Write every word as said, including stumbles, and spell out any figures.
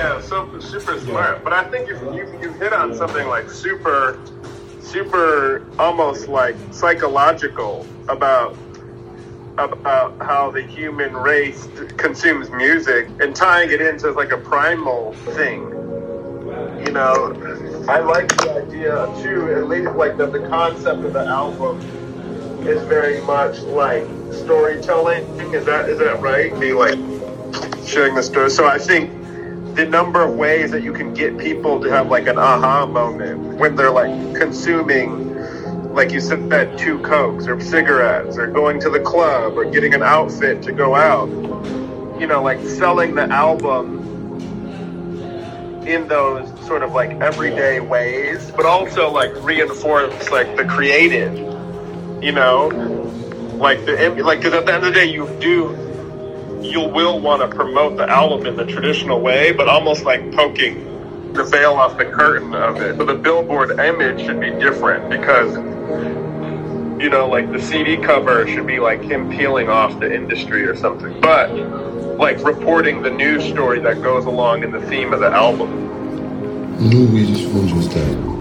Yeah, so super smart. Yeah. But I think you you you hit on something like super, super almost like psychological about about how the human race consumes music and tying it into like a primal thing. You know, I like the idea too, at least like that the concept of the album is very much like storytelling. Is that is that right? Be like sharing the story. So I think the number of ways that you can get people to have like an aha moment when they're like consuming, like you said, that two Cokes or cigarettes or going to the club or getting an outfit to go out, you know, like selling the album in those sort of like everyday ways, but also like reinforce like the creative, you know, like the, like, because at the end of the day, you do, you will want to promote the album in the traditional way, but almost like poking the veil off the curtain of it. So the billboard image should be different because, you know, like the C D cover should be like him peeling off the industry or something, but like reporting the news story that goes along in the theme of the album. Louis Rosenstein.